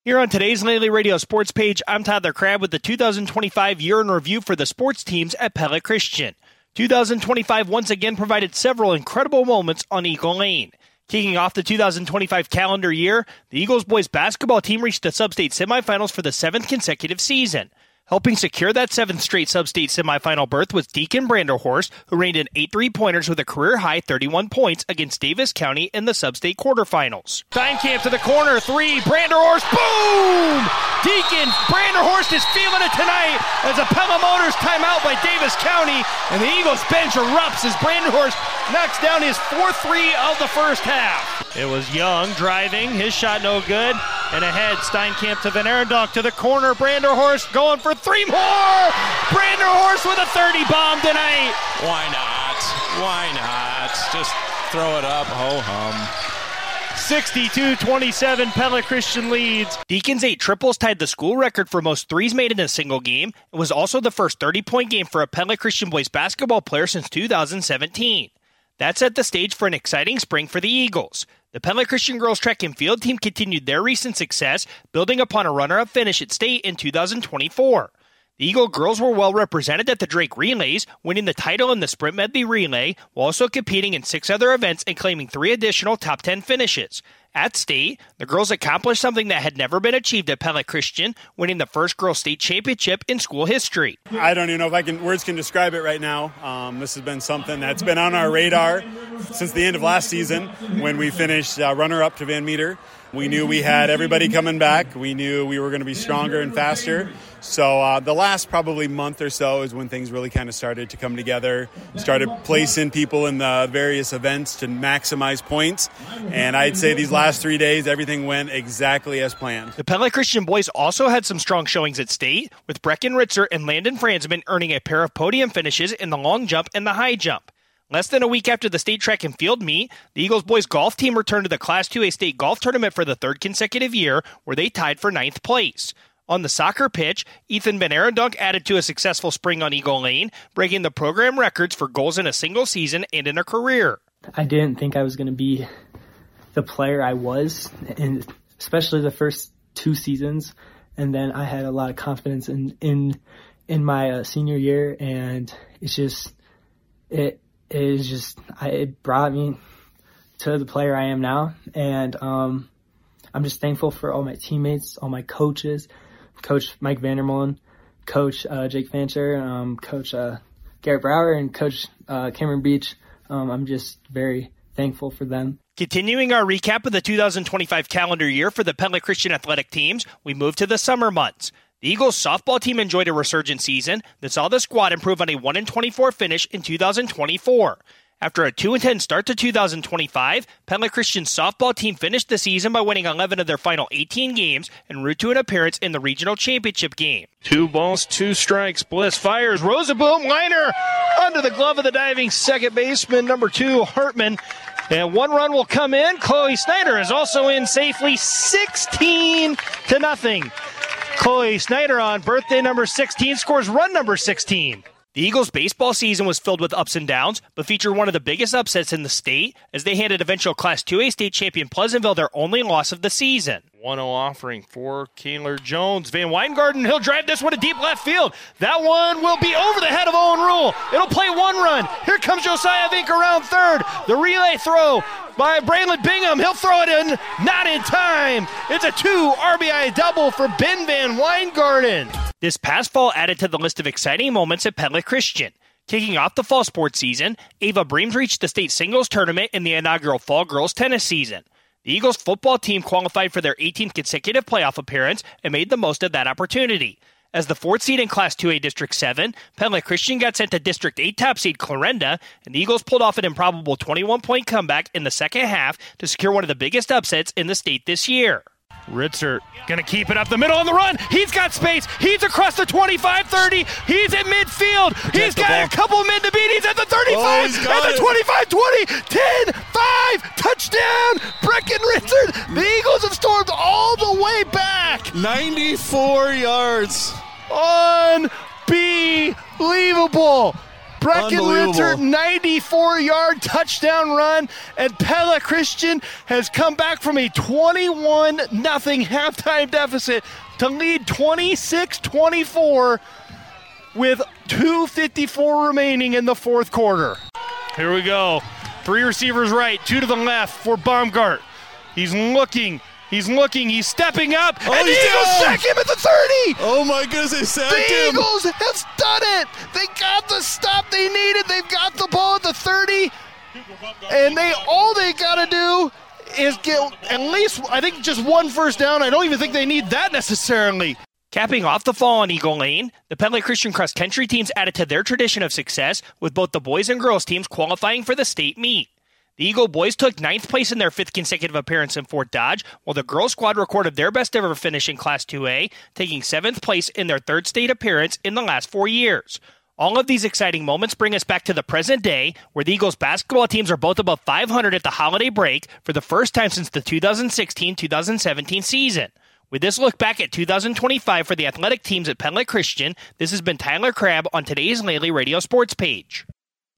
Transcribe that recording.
Here on today's Lely Radio Sports page, I'm Tyler Crabb with the 2025 year in review for the sports teams at Pellet Christian. 2025 once again provided several incredible moments on Eagle Lane. Kicking off the 2025 calendar year, the Eagles boys basketball team reached the sub-state semifinals for the 7th consecutive season. Helping secure that 7th straight sub-state semifinal berth was Deacon Branderhorst, who reigned in 8 3-pointers with a career-high 31 points against Davis County in the sub-state quarterfinals. Steinkamp to the corner, 3, Branderhorst, boom! Deacon Branderhorst is feeling it tonight as a Pellet Motors timeout by Davis County, and the Eagles bench erupts as Branderhorst knocks down his 4th 3 of the first half. It was Young driving, his shot no good, and ahead Steinkamp to Van Arendonk to the corner, Branderhorst going for 3 more! Branderhorst with a 30 bomb tonight! Why not? Why not? Just throw it up, ho-hum. 62-27, Pellet Christian leads. Deacon's 8 triples tied the school record for most threes made in a single game. It was also the first 30-point game for a Pellet Christian boys basketball player since 2017. That set the stage for an exciting spring for the Eagles. The Pellet Christian girls track and field team continued their recent success, building upon a runner-up finish at state in 2024. The Eagle girls were well represented at the Drake Relays, winning the title in the Sprint Medley Relay, while also competing in 6 other events and claiming 3 additional top 10 finishes. At state, the girls accomplished something that had never been achieved at Pellet Christian, winning the first girls state championship in school history. I don't even know if words can describe it right now. This has been something that's been on our radar since the end of last season when we finished runner-up to Van Meter. We knew we had everybody coming back. We knew we were going to be stronger and faster. So the last probably month or so is when things really kind of started to come together, started placing people in the various events to maximize points. And I'd say these last 3 days, everything went exactly as planned. The Pellet Christian boys also had some strong showings at state, with Brecken Ritzer and Landon Franzman earning a pair of podium finishes in the long jump and the high jump. Less than a week after the state track and field meet, the Eagles boys golf team returned to the Class 2A state golf tournament for the 3rd consecutive year, where they tied for 9th place. On the soccer pitch, Ethan Van Arendonk added to a successful spring on Eagle Lane, breaking the program records for goals in a single season and in a career. I didn't think I was going to be the player I was, and especially the first 2 seasons. And then I had a lot of confidence in my senior year, and it brought me to the player I am now. And I'm just thankful for all my teammates, all my coaches, Coach Mike Vandermolen, Coach Jake Fancher, Coach Garrett Brower, and Coach Cameron Beach. I'm just very thankful for them. Continuing our recap of the 2025 calendar year for the Pellet Christian athletic teams, we move to the summer months. The Eagles softball team enjoyed a resurgent season that saw the squad improve on a 1-24 finish in 2024. After a 2-10 start to 2025, Pellet Christian's softball team finished the season by winning 11 of their final 18 games en route to an appearance in the regional championship game. 2 balls, 2 strikes. Bliss fires. Rosenboom liner under the glove of the diving second baseman, number 2, Hartman. And 1 run will come in. Chloe Snyder is also in safely, 16-0. Chloe Snyder on birthday number 16 scores run number 16. The Eagles' baseball season was filled with ups and downs, but featured one of the biggest upsets in the state as they handed eventual Class 2A state champion Pleasantville their only loss of the season. 1-0 offering for Kaylor Jones. Van Weingarten, he'll drive this one to deep left field. That one will be over the head of Owen Rule. It'll play 1 run. Here comes Josiah Vink around third. The relay throw by Braylon Bingham. He'll throw it in. Not in time. It's a 2 RBI double for Ben Van Weingarten. This past fall added to the list of exciting moments at Pellet Christian. Kicking off the fall sports season, Ava Breams reached the state singles tournament in the inaugural fall girls tennis season. The Eagles football team qualified for their 18th consecutive playoff appearance and made the most of that opportunity. As the 4th seed in Class 2A District 7, Pellet Christian got sent to District 8 top seed Clarinda, and the Eagles pulled off an improbable 21-point comeback in the second half to secure one of the biggest upsets in the state this year. Ritzer going to keep it up the middle on the run. He's got space. He's across the 25-30. He's at midfield. He's got a couple men to beat. He's at the 35, at the 25-20, 10-5, touchdown, Brecken Ritzer. The Eagles have stormed all the way back. 94 yards. Unbelievable. Breckenridge, 94-yard touchdown run, and Pella Christian has come back from a 21-0 halftime deficit to lead 26-24 with 2:54 remaining in the fourth quarter. Here we go. 3 receivers right, 2 to the left for Baumgart. He's looking, he's stepping up, and the Eagles sack him at the 30! Oh my goodness, they sacked him! The Eagles have done it! They got the stop they needed, they've got the ball at the 30, and all they gotta do is get at least, I think, just one first down. I don't even think they need that necessarily. Capping off the fall on Eagle Lane, the Penley Christian cross country teams added to their tradition of success with both the boys and girls teams qualifying for the state meet. The Eagle boys took 9th place in their 5th consecutive appearance in Fort Dodge, while the girls squad recorded their best ever finish in Class 2A, taking 7th place in their 3rd state appearance in the last 4 years. All of these exciting moments bring us back to the present day, where the Eagles basketball teams are both above 500 at the holiday break for the first time since the 2016-2017 season. With this look back at 2025 for the athletic teams at Penley Christian, this has been Tyler Crabb on today's Lely Radio Sports page.